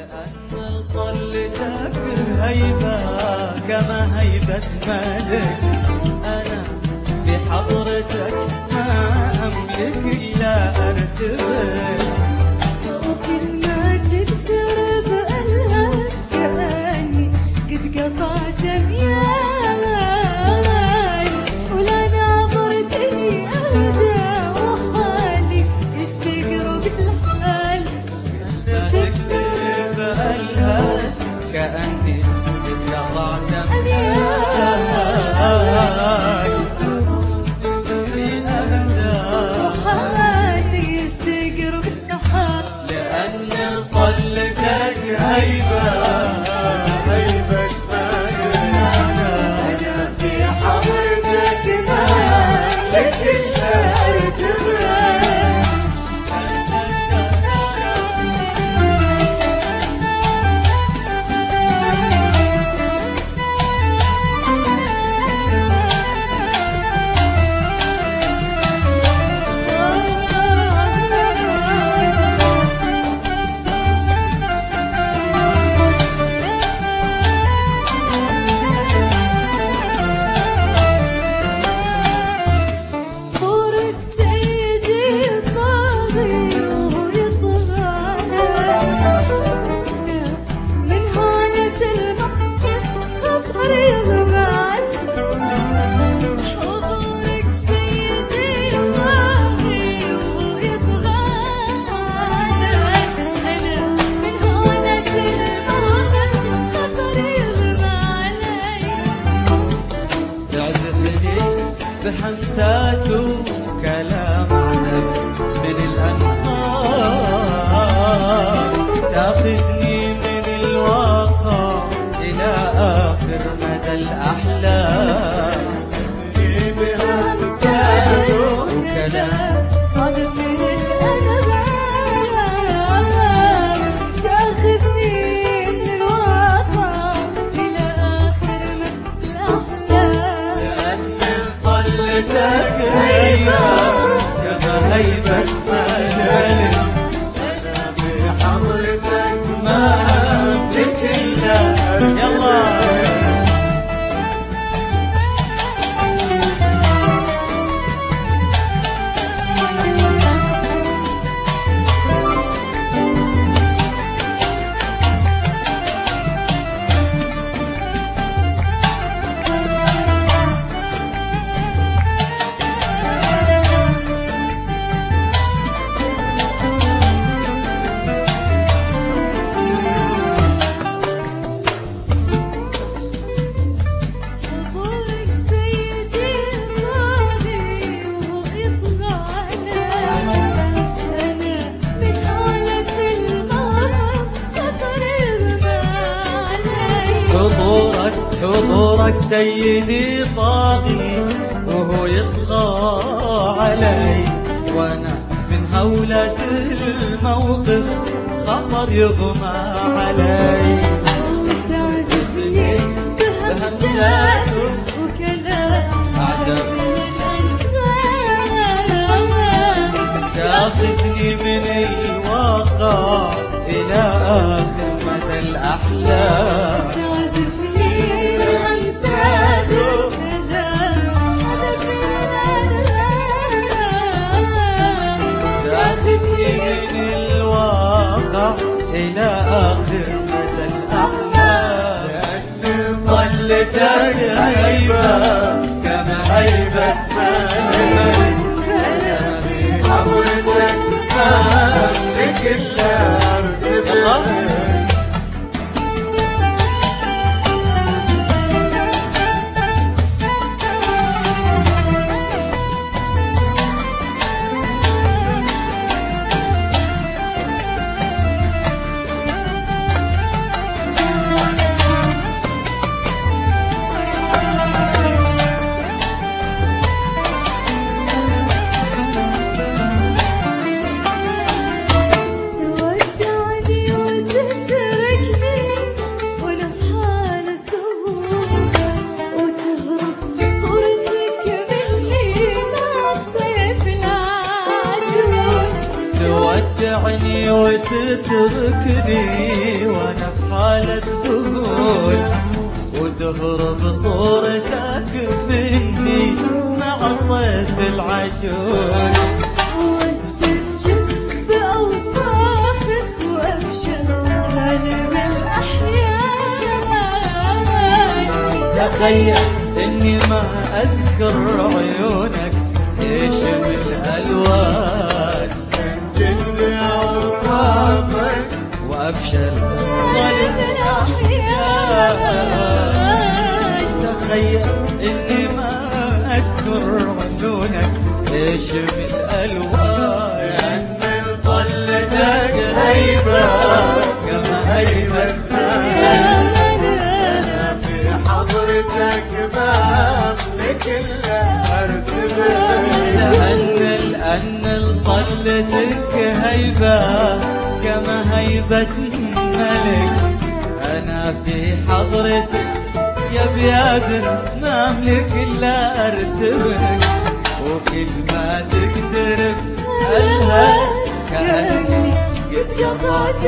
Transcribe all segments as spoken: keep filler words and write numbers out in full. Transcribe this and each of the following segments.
لأن طلتك هيبة كما هيبة ملك، أنا في حضرتك ما أملك إلا أرتبك. وكل ما تقترب ألهك كأني قد قطعت أميال، ولا ناظرتني أهدى وحالي يستقرب الحال. تقترب ألهك كأني قد قطعت أميال، وحالي يستقرب الحال. لأن طلتك هيبة هيبة أنا في حضرتك ما لك إلا أرتبك. بحمسات وكلام عذب من الأنهار، تاخذني من الواقع إلى آخر مدى الأحلام. بحمسات وكلام عذب من الأنهار، تاخذني من الواقع إلى آخر مدى الأحلام. طلتك هيبة كما هيبة ملك، أنا بحضرتك ما أملك إلا يلا. حضورك حضورك سيدي طاغي وهو يطغى علي، وانا من هولة الموقف خطر يغمى علي. وتعزفني بهمسات وكلام عذب تاخذني من الواقع إلى آخر مدى الأحلام. تعزفني بهمسات وكلام عذب من الأنهار، تاخذني من الواقع إلى آخر مدى الأحلام. لأن طلتك هيبة كما هيبة ملك، أنا في حضرتك ما أملك إلا أرتبك. تتركني وانا في حالة ذهول، وتهرب صورتك مني مع الطيف العجول، واستنجد بأوصافك وأفشل غالب الأحيان. تخيل اني ما اذكر عيونك ايش من الالوان، استنجد بأوصافك وافشل غالب الأحيان. تخيل اني ما اذكر عيونك ايش من الالوان، لأن طلتك هيبة كما هيبتها أنا في حضرتك بملك الأرتبة. لأن لأن طلتك هيبة كما هيبة ملك، أنا في حضرتك يا بياد ما أملك إلا أرتبك، وكل ما تقترب أزهر كأني قد قطعت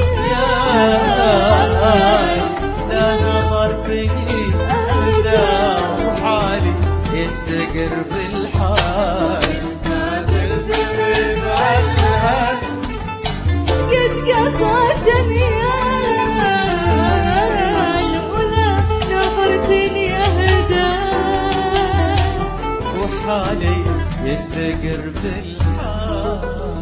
مياه. لا نظرتني أبدا وحالي يستقر بالحال، ما تقدر بعدها قد قطعت ميال ولا نظرتني أهدى، وحالي يستقر بالحال.